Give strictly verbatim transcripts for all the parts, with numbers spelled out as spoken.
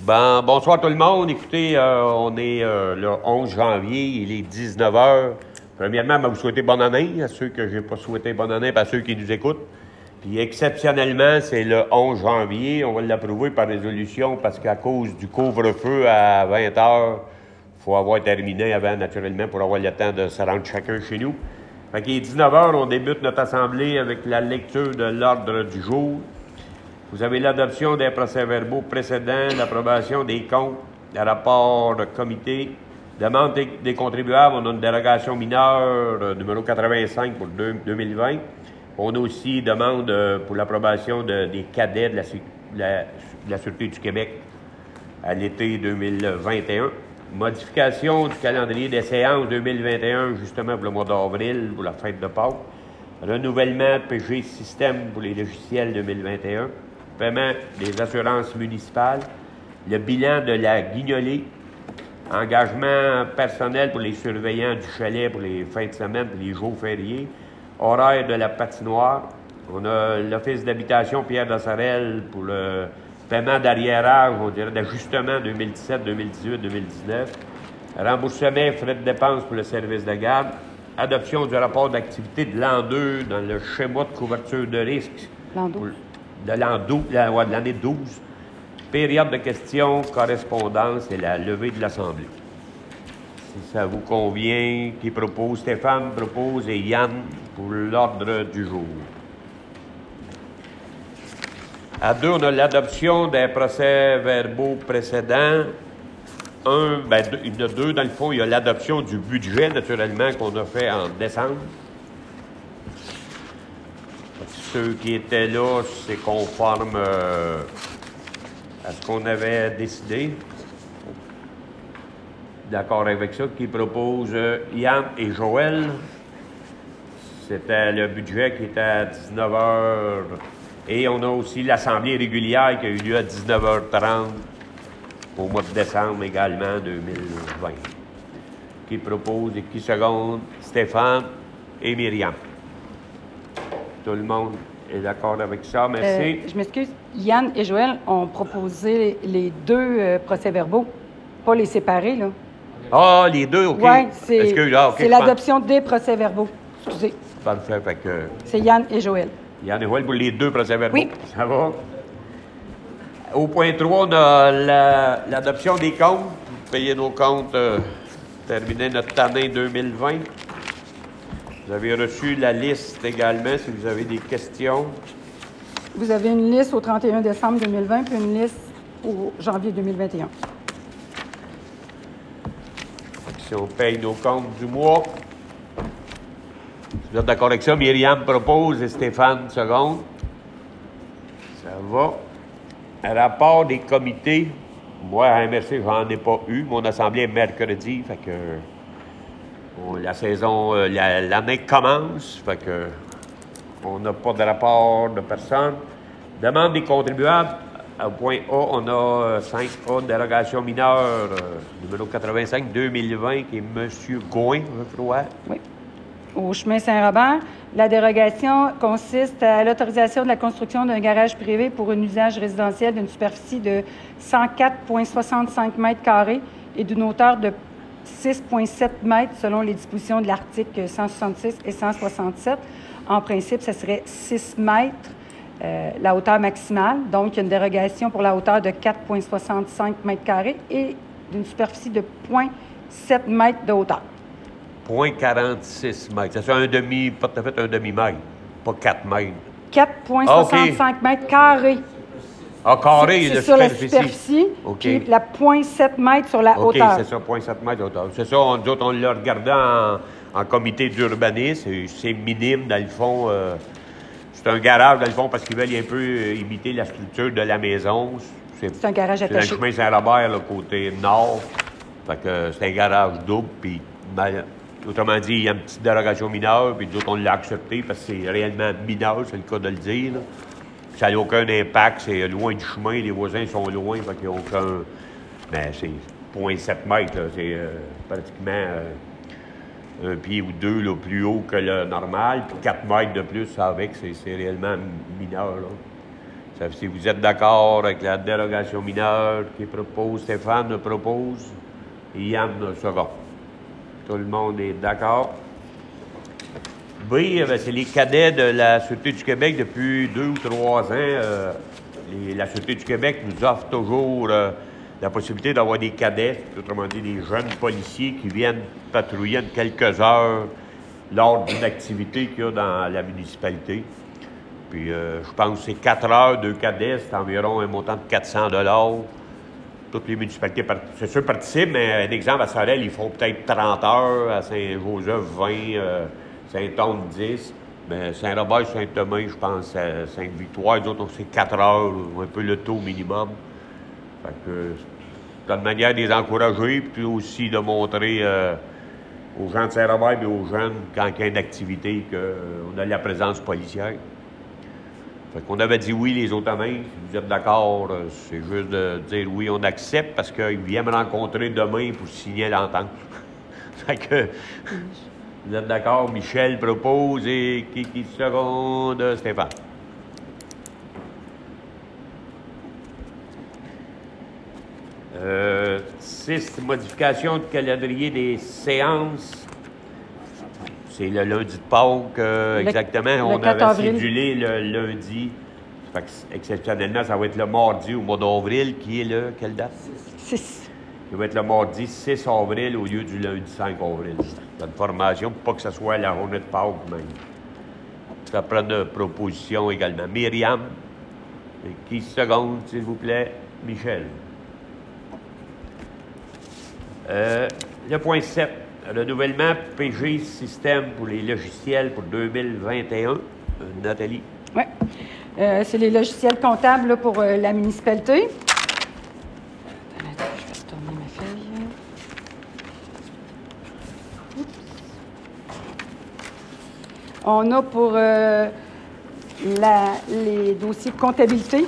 Ben, bonsoir tout le monde. Écoutez, euh, on est euh, le onze janvier, il est dix-neuf heures. Premièrement, ben, vous souhaiter bonne année à ceux que je n'ai pas souhaité bonne année, et à ceux qui nous écoutent. Puis exceptionnellement, c'est le onze janvier. On va l'approuver par résolution parce qu'à cause du couvre-feu à vingt heures, il faut avoir terminé avant, naturellement, pour avoir le temps de se rendre chacun chez nous. Fait qu'il est dix-neuf heures, on débute notre assemblée avec la lecture de l'ordre du jour. Vous avez l'adoption des procès-verbaux précédents, l'approbation des comptes, le rapport de comité, demande des contribuables. On a une dérogation mineure euh, numéro quatre-vingt-cinq pour deux mille vingt. On a aussi demande euh, pour l'approbation de, des cadets de la, la, de la Sûreté du Québec à l'été deux mille vingt et un. Modification du calendrier des séances deux mille vingt et un, justement pour le mois d'avril, pour la fête de Pâques. Renouvellement de P G Système pour les logiciels deux mille vingt et un. Paiement des assurances municipales, le bilan de la guignolée, engagement personnel pour les surveillants du chalet pour les fins de semaine, pour les jours fériés, horaire de la patinoire. On a l'Office d'habitation Pierre Dassarel pour le paiement d'arriérage, on dirait d'ajustement deux mille dix-sept, deux mille dix-huit, deux mille dix-neuf, remboursement frais de dépenses pour le service de garde, adoption du rapport d'activité de l'an deux dans le schéma de couverture de risque. L'an douze. De l'an douze, ouais, de l'année douze, période de questions, correspondance et la levée de l'Assemblée. Si ça vous convient, qui propose, Stéphane propose et Yann pour l'ordre du jour. À deux, on a l'adoption des procès-verbaux précédents. Un, ben, deux, il y en a deux, dans le fond, il y a l'adoption du budget, naturellement, qu'on a fait en décembre. Ceux qui étaient là, c'est conforme euh, à ce qu'on avait décidé. D'accord avec ça. Qui propose euh, Yann et Joël. C'était le budget qui était à dix-neuf heures. Et on a aussi l'Assemblée régulière qui a eu lieu à dix-neuf heures trente au mois de décembre également deux mille vingt. Qui propose et qui seconde Stéphane et Myriam. Tout le monde est d'accord avec ça, merci. Euh, je m'excuse. Yann et Joël ont proposé les deux euh, procès-verbaux, pas les séparer, là. Ah, les deux, OK. Oui, c'est ah, okay, l'adoption des procès-verbaux. Excusez. Parfait, fait que... C'est Yann et Joël. Yann et Joël pour les deux procès-verbaux. Oui. Ça va? Au point trois, on a l'adoption la, des comptes. Payer nos comptes, euh, terminer notre année deux mille vingt. Vous avez reçu la liste également, si vous avez des questions. Vous avez une liste au trente et un décembre deux mille vingt, puis une liste au janvier deux mille vingt et un. Si on paye nos comptes du mois. Si vous êtes d'accord avec ça, Myriam propose et Stéphane seconde. Ça va. Un rapport des comités. Moi, à M R C, j'en ai pas eu. Mon assemblée est mercredi, fait que... Bon, la saison, euh, l'année commence, fait que on n'a pas de rapport de personne. Demande des contribuables. Au point A, on a euh, cinq A, dérogation mineure, euh, numéro quatre-vingt-cinq deux mille vingt, qui est M. Gouin, je crois. Oui. Au chemin Saint-Robert, la dérogation consiste à l'autorisation de la construction d'un garage privé pour un usage résidentiel d'une superficie de cent quatre virgule soixante-cinq mètres carrés et d'une hauteur de six virgule sept mètres selon les dispositions de l'article cent soixante-six et cent soixante-sept. En principe, ça serait six mètres, euh, la hauteur maximale. Donc, il y a une dérogation pour la hauteur de quatre virgule soixante-cinq mètres carrés et d'une superficie de zéro virgule sept mètres de hauteur. zéro virgule quarante-six mètres. Ça fait un demi, pas tout à fait un demi-mètre, pas quatre mètres. quatre virgule soixante-cinq ah, okay. mètres carrés. Ah, carré, c'est sur superficie. la superficie, okay. Puis la zéro virgule sept mètres sur la okay, hauteur. OK, c'est ça, zéro virgule sept mètres de hauteur. C'est ça, on, nous autres, on l'a regardé en, en comité d'urbanisme. C'est minime, dans le fond. Euh, c'est un garage, dans le fond, parce qu'ils veulent un peu euh, imiter la structure de la maison. C'est un garage attaché. C'est dans le chemin Saint-Robert, le côté nord. Fait que c'est un garage double, puis... Ben, autrement dit, il y a une petite dérogation mineure, puis d'autres, on l'a accepté parce que c'est réellement mineur, c'est le cas de le dire. Là. Ça n'a aucun impact, c'est loin du chemin, les voisins sont loin, fait qu'il n'y a aucun... Mais c'est zéro virgule sept mètres, c'est euh, pratiquement euh, un pied ou deux là, plus haut que le normal, puis quatre mètres de plus, ça avec, c'est réellement mineur. Là. Si vous êtes d'accord avec la dérogation mineure qui propose, Stéphane le propose, et Yann le second. Tout le monde est d'accord. B, c'est les cadets de la Sûreté du Québec depuis deux ou trois ans. Euh, les, la Sûreté du Québec nous offre toujours euh, la possibilité d'avoir des cadets, autrement dit des jeunes policiers qui viennent patrouiller en quelques heures lors d'une activité qu'il y a dans la municipalité. Puis euh, je pense que c'est quatre heures, deux cadets, c'est environ un montant de quatre cents dollars. Toutes les municipalités, c'est sûr, participent, mais un exemple, à Sorel, ils font peut-être trente heures, à Saint-Joseph, vingt, euh, Saint-Onge, dix. Mais Saint-Robert, Saint-Thomas, je pense, à Sainte-Victoire, les autres, c'est quatre heures, un peu le taux minimum. Fait que c'est une manière de les encourager, puis aussi de montrer euh, aux gens de Saint-Robert et aux jeunes, quand il y a une activité, qu'on euh, a la présence policière. Fait qu'on avait dit oui les autres mains. Si vous êtes d'accord, c'est juste de dire oui, on accepte parce qu'ils viennent me rencontrer demain pour signer l'entente. Fait que vous êtes d'accord, Michel propose et qui qui seconde, Stéphane. Euh, six, modification de calendrier des séances. C'est le lundi de Pâques, euh, Le- exactement. le On quatre avait avril. cédulé le lundi. Fait que, exceptionnellement, ça va être le mardi au mois d'avril, qui est le... Quelle date? six. Ça va être le mardi six avril au lieu du lundi cinq avril. C'est une formation pour pas que ce soit la journée de Pâques même. Ça prend une proposition également. Myriam, et qui seconde, s'il vous plaît? Michel. Euh, le point sept. Renouvellement P G système pour les logiciels pour deux mille vingt et un. Euh, Nathalie. Oui. Euh, c'est les logiciels comptables là, pour euh, la municipalité. Attends, je vais retourner ma feuille. Oups. On a pour euh, la, les dossiers de comptabilité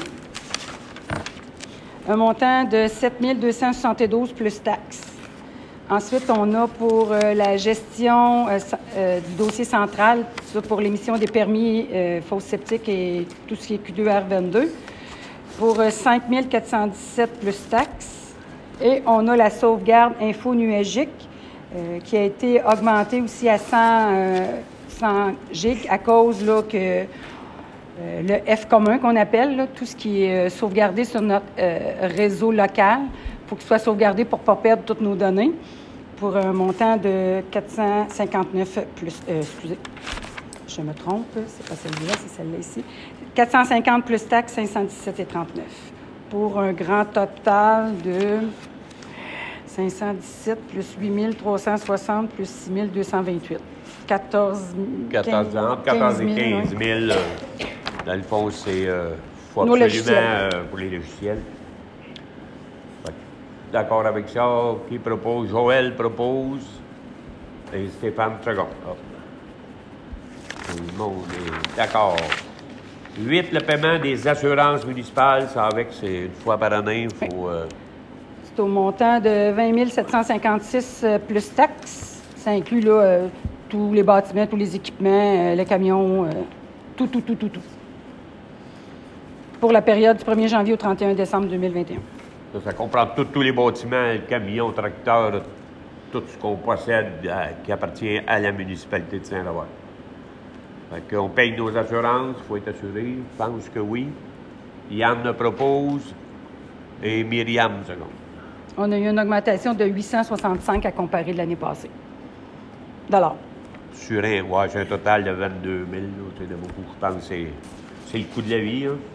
un montant de sept mille deux cent soixante-douze plus taxes. Ensuite, on a pour euh, la gestion euh, euh, du dossier central, ça pour l'émission des permis euh, fosses septiques et tout ce qui est Q deux R vingt-deux, pour euh, cinq mille quatre cent dix-sept plus taxes. Et on a la sauvegarde info-nuagique euh, qui a été augmentée aussi à cent, euh, cent gigs à cause là, que euh, le F commun qu'on appelle, là, tout ce qui est euh, sauvegardé sur notre euh, réseau local, il faut qu'il soit sauvegardé pour ne pas perdre toutes nos données, pour un montant de quatre cent cinquante-neuf plus... Euh, excusez, je me trompe, c'est pas celle-là, c'est celle-là ici. quatre cent cinquante plus taxes, cinq cent dix-sept et trente-neuf. Pour un grand total de cinq cent dix-sept plus huit mille trois cent soixante plus six mille deux cent vingt-huit. quatorze quatorze ans, quatorze et quinze mille. Euh, dans le fond, c'est euh, faut Nos absolument logiciels. euh, pour les logiciels. Fait que, d'accord avec ça. Qui propose? Joël propose. Et Stéphane second. Ah. Tout le monde est d'accord. huit, le paiement des assurances municipales. Ça avec, c'est une fois par année. Il faut. Euh, C'est au montant de vingt mille sept cent cinquante-six euh, plus taxes. Ça inclut là, euh, tous les bâtiments, tous les équipements, euh, les camions, euh, tout, tout, tout, tout, tout. Pour la période du premier janvier au trente et un décembre deux mille vingt et un. Ça, ça comprend tout- tous les bâtiments, les camions, tracteurs, tout ce qu'on possède euh, qui appartient à la municipalité de Saint-Robert. Fait qu'on paye nos assurances, il faut être assuré. Je pense que oui. Yann le propose et Myriam seconde. On a eu une augmentation de huit cent soixante-cinq à comparer de l'année passée. Dollars. Sur un, ouais, c'est un total de vingt-deux mille. là, C'est de beaucoup. Je pense que c'est, c'est le coût de la vie. Hein.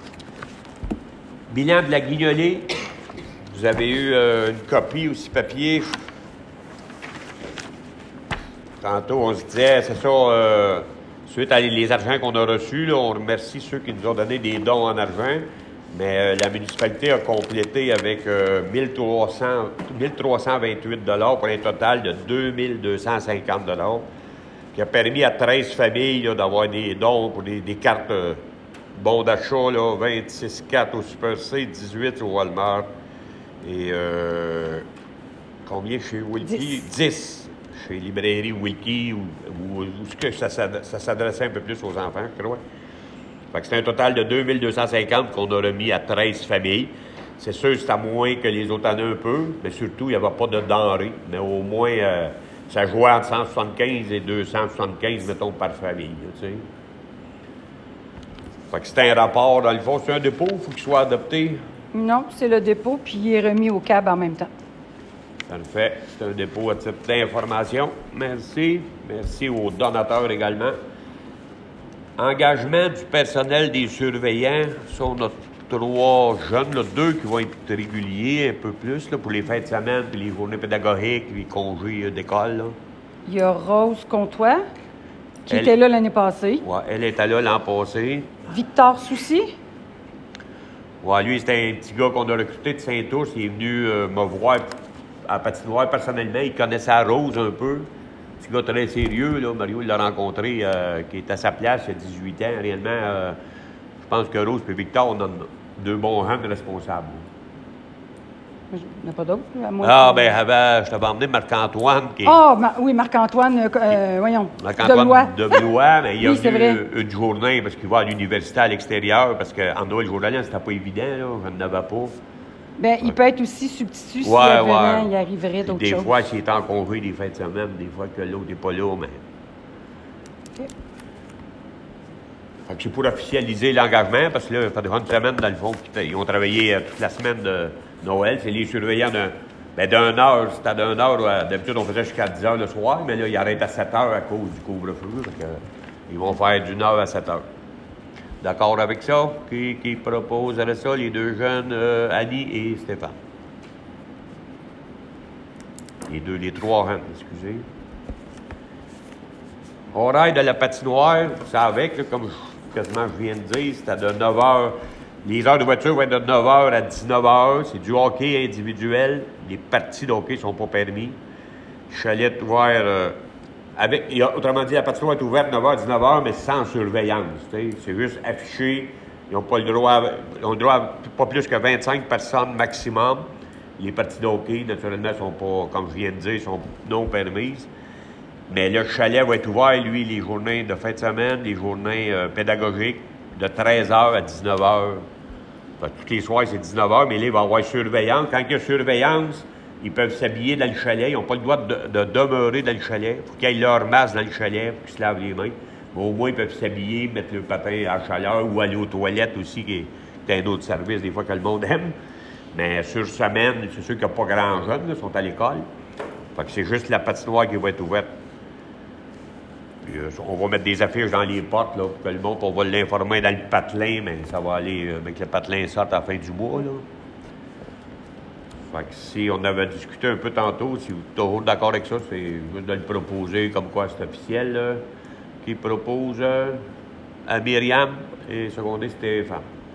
Bilan de la guignolée. Vous avez eu euh, une copie aussi papier. Tantôt, on se disait, c'est ça, euh, suite à les argents qu'on a reçus, là, on remercie ceux qui nous ont donné des dons en argent, mais euh, la municipalité a complété avec euh, mille trois cent vingt-huit dollars pour un total de deux mille deux cent cinquante dollars, qui a permis à treize familles là, d'avoir des dons pour des, des cartes euh, bons d'achat, là, vingt-six cartes au Super C, dix-huit au Walmart, et euh, combien chez Wilkie? dix. dix chez Librairie Wilkie, ou, ou, ou ce que ça, s'ad- ça s'adressait un peu plus aux enfants, je crois. Fait que c'est un total de deux mille deux cent cinquante qu'on a remis à treize familles. C'est sûr, c'est à moins que les autres en aient un peu, mais surtout, il n'y avait pas de denrées. Mais au moins, euh, ça jouait entre cent soixante-quinze et deux cent soixante-quinze, mettons, par famille. Tu sais. Fait que c'est un rapport, dans le fond, c'est un dépôt, il faut qu'il soit adopté. Non, c'est le dépôt, puis il est remis au C A B en même temps. Ça le fait. C'est un dépôt à titre d'information. Merci. Merci aux donateurs également. Engagement du personnel des surveillants. Ça, on a trois jeunes, là, deux qui vont être réguliers, un peu plus, là, pour les fêtes de semaine, puis les journées pédagogiques, les congés euh, d'école. Là. Il y a Rose Comtois, qui Elle... était là l'année passée. Ouais, elle était là l'an passé. Victor Soucy. Ouais, lui, c'était un petit gars qu'on a recruté de Saint-Ours. Il est venu euh, me voir à patinoire personnellement. Il connaissait la Rose un peu. Petit gars très sérieux, là. Mario, il l'a rencontré, euh, qui est à sa place il y a dix-huit ans. Réellement, euh, je pense que Rose et Victor, on a deux bons jeunes responsables. Il n'y en a pas d'autres, à moi. Ah, bien, avant, je t'avais emmené Marc-Antoine, qui est... Ah, oh, oui, Marc-Antoine, euh, voyons, Marc-Antoine de Blois, mais il a oui, c'est venu vrai. une journée parce qu'il va à l'université à l'extérieur, parce qu'en Noël journalien, c'était pas évident, là, je n'en avais pas. Bien, il peut être aussi substitut ouais, s'il ouais. ouais. il arriverait d'autres choses. Des choses. fois, s'il est en congé des fêtes de semaine, des fois que l'autre n'est pas là, mais... OK. Fait que c'est pour officialiser l'engagement, parce que là, ça fait une semaine, dans le fond, ils ont travaillé euh, toute la semaine de Noël. C'est les surveillants d'un ben, d'un heure. C'était d'un heure. Euh, D'habitude, on faisait jusqu'à dix heures le soir, mais là, ils arrêtent à sept heures à cause du couvre-feu. Fait que, euh, ils vont faire d'une heure à sept heures. D'accord avec ça? Qui, qui proposerait ça? Les deux jeunes, euh, Annie et Stéphane. Les deux, les trois jeunes, excusez. Horaire de la patinoire, vous savez que, comme je, quasiment je viens de dire, c'était de neuf heures. Les heures de voiture vont être de neuf heures à dix-neuf heures. C'est du hockey individuel. Les parties de hockey ne sont pas permis. Chalet ouvert euh, avec. Il y a, autrement dit, la patinoire est ouverte neuf heures à dix-neuf heures, mais sans surveillance. C'est juste affiché. Ils n'ont pas le droit, à, ils ont le droit à pas plus que vingt-cinq personnes maximum. Les parties de hockey, naturellement, sont pas, comme je viens de dire, sont non permises. Mais le chalet va être ouvert, lui, les journées de fin de semaine, les journées euh, pédagogiques, de treize heures à dix-neuf heures. Fait, tous les soirs, c'est dix-neuf heures, mais là, il va y avoir surveillance. Quand il y a surveillance, ils peuvent s'habiller dans le chalet. Ils n'ont pas le droit de, de demeurer dans le chalet. Il faut qu'ils aient leur masque dans le chalet pour qu'ils se lavent les mains. Mais au moins, ils peuvent s'habiller, mettre le patin à chaleur ou aller aux toilettes aussi, qui est, qui est un autre service, des fois, que le monde aime. Mais sur semaine, c'est sûr qu'il n'y a pas grand jeunes, ils sont à l'école. Fait que c'est juste la patinoire qui va être ouverte. Puis, euh, on va mettre des affiches dans les portes, là, pour que le monde, on va l'informer dans le patelin, mais ça va aller euh, avec le patelin sorte à la fin du mois, là. Fait que si on avait discuté un peu tantôt, si vous êtes toujours d'accord avec ça, c'est juste de le proposer comme quoi c'est officiel, là. Qui propose euh, à Myriam et secondé Stéphane.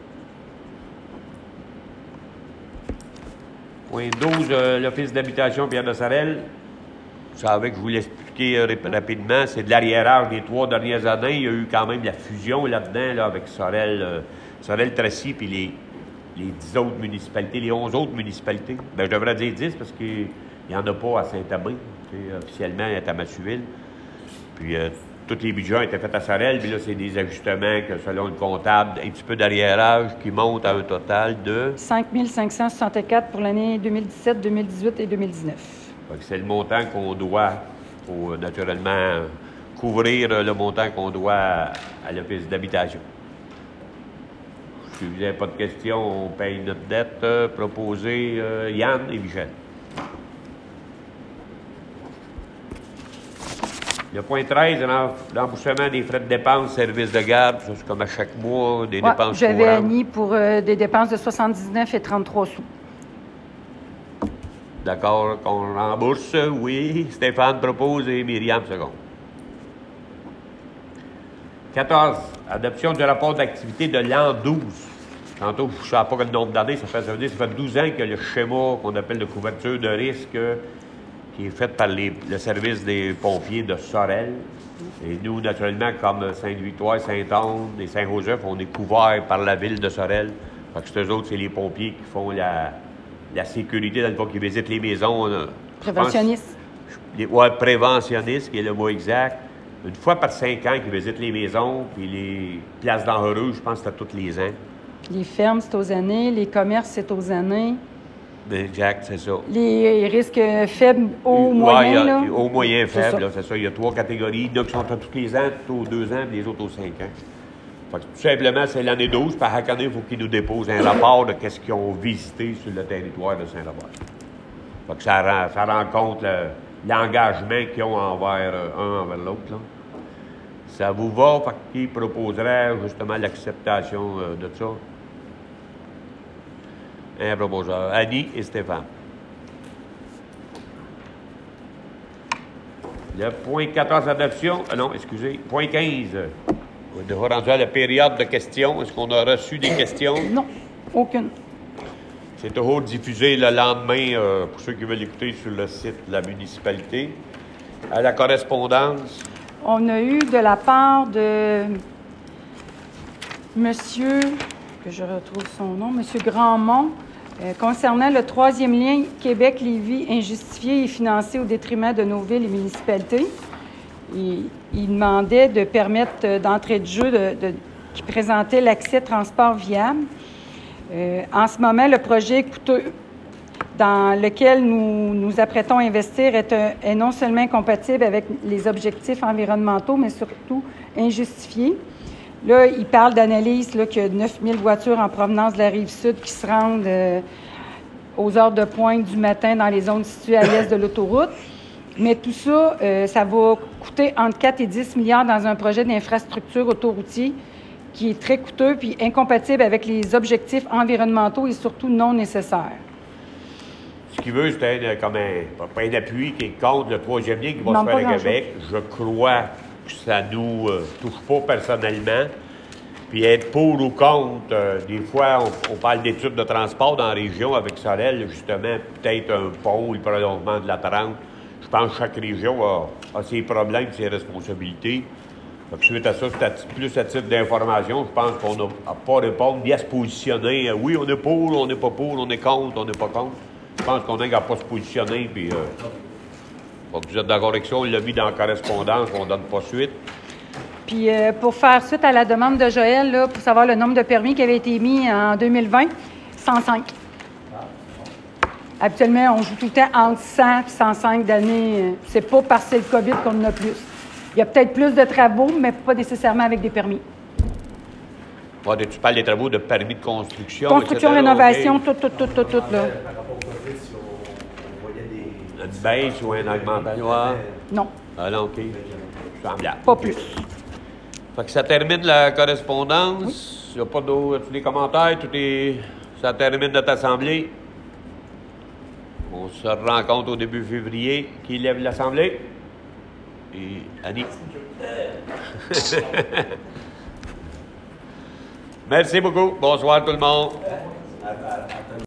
Point douze, euh, l'Office d'habitation Pierre de Sarel. Vous savez que je vous l'expliquer euh, rapidement, c'est de l'arriérage des trois dernières années. Il y a eu quand même la fusion là-dedans là, avec Sorel, euh, Sorel-Tracy puis les, les dix autres municipalités, les onze autres municipalités. Bien, je devrais dire dix parce qu'il n'y en a pas à Saint-Amand. Officiellement, il y a à Massuville. Puis euh, tous les budgets ont été faits à Sorel, puis là, c'est des ajustements que, selon le comptable, un petit peu d'arriérage qui monte à un total de... cinq mille cinq cent soixante-quatre pour l'année deux mille dix-sept, deux mille dix-huit et deux mille dix-neuf. C'est le montant qu'on doit, pour naturellement couvrir le montant qu'on doit à, à l'Office d'habitation. Si vous n'avez pas de questions, on paye notre dette. Euh, proposé euh, Yann et Michel. Le point treize, l'emboursement des frais de dépenses, services de garde, ça c'est comme à chaque mois, des ouais, dépenses j'avais courantes. Annie pour euh, des dépenses de soixante-dix-neuf et trente-trois sous. D'accord qu'on rembourse, oui. Stéphane propose et Myriam seconde. quatorze. Adoption du rapport d'activité de l'an douze. Tantôt, je ne sais pas quel nombre d'années, ça fait, ça veut dire, ça fait douze ans que le schéma qu'on appelle de couverture de risque, qui est fait par les, le service des pompiers de Sorel. Et nous, naturellement, comme Sainte-Victoire, Saint-Anne et Saint-Joseph, on est couverts par la ville de Sorel. Fait que c'est eux autres, c'est les pompiers qui font la, la sécurité, dans le fond, qui visitent les maisons. Préventionniste. Oui, préventionniste, qui est le mot exact. une fois par cinq ans qu'ils visitent les maisons, puis les places d'enreux, je pense que c'est tous les ans. Les fermes, c'est aux années. Les commerces, c'est aux années. Exact, c'est ça. Les risques faibles, hauts, Ouais, moyens, il y a- là? Au moyen C'est faible, ça. là, c'est ça. Il y a trois catégories. Il y en a qui sont à tous les ans, tous aux deux ans, puis les autres aux cinq ans. Fait que, tout simplement, c'est l'année douze. Par chaque année, il faut qu'ils nous déposent un rapport de qu'est-ce qu'ils ont visité sur le territoire de Saint-Robert. Fait que ça rend, ça rend compte le- l'engagement qu'ils ont envers euh, un envers l'autre, là. Ça vous va? Fait que qui proposerait justement l'acceptation euh, de ça? Un proposeur. Annie et Stéphane. Le point quatorze, adoption. Ah non, excusez. Point quinze. On est déjà rendu à la période de questions. Est-ce qu'on a reçu des questions? Non, aucune. C'est toujours diffusé le lendemain, euh, pour ceux qui veulent écouter, sur le site de la municipalité. À la correspondance. On a eu de la part de monsieur, que je retrouve son nom, monsieur Grandmont, euh, concernant le troisième lien Québec-Lévis injustifié et financé au détriment de nos villes et municipalités. Il, il demandait de permettre euh, d'entrée de jeu de, de, qui présentait l'accès transport viable. Euh, en ce moment, le projet coûteux dans lequel nous nous apprêtons à investir est, un, est non seulement incompatible avec les objectifs environnementaux, mais surtout injustifié. Là, il parle d'analyse, là, qu'il y a neuf mille voitures en provenance de la Rive-Sud qui se rendent euh, aux heures de pointe du matin dans les zones situées à l'est de l'autoroute. Mais tout ça, euh, ça va coûter entre quatre et dix milliards dans un projet d'infrastructure autoroutier qui est très coûteux puis incompatible avec les objectifs environnementaux et surtout non nécessaires. Ce qu'il veut, c'est un, comme un, pas un appui qui est contre le troisième lien qui va Non, se faire pas à Québec. Je crois que ça ne nous euh, touche pas personnellement. Puis être pour ou contre, euh, des fois, on, on parle d'études de transport dans la région avec Sorel, justement, peut-être un pont ou le prolongement de la trente. Je pense que chaque région a, a ses problèmes, ses responsabilités. Donc, suite à ça, c'est à, plus à titre d'information. Je pense qu'on n'a pas à répondre ni à se positionner. Euh, oui, on est pour, on n'est pas pour, on est contre, on n'est pas contre. Je pense qu'on n'a qu'à pas se positionner. Puis, euh, donc, vous êtes d'accord avec ça, on l'a mis dans la correspondance, on ne donne pas suite. Puis euh, pour faire suite à la demande de Joël, là, pour savoir le nombre de permis qui avait été mis en deux mille vingt, cent cinq. Habituellement, on joue tout le temps entre cent et cent cinq d'années. C'est pas parce que c'est le COVID qu'on en a plus. Il y a peut-être plus de travaux, mais pas nécessairement avec des permis. Ouais, tu parles des travaux de permis de construction, Construction, et cetera, rénovation, okay. tout, tout, tout, tout, tout, là. Par rapport au COVID, si on, on voyait des... Une baisse ou une augmentation? Non, Ah non, OK. Semblable. pas plus. Fait que ça termine la correspondance. Il n'y a pas d'autres des commentaires. Tout est... Ça termine notre assemblée. On se rencontre au début février. Qui lève l'assemblée? Et Annie. Merci beaucoup. Bonsoir tout le monde.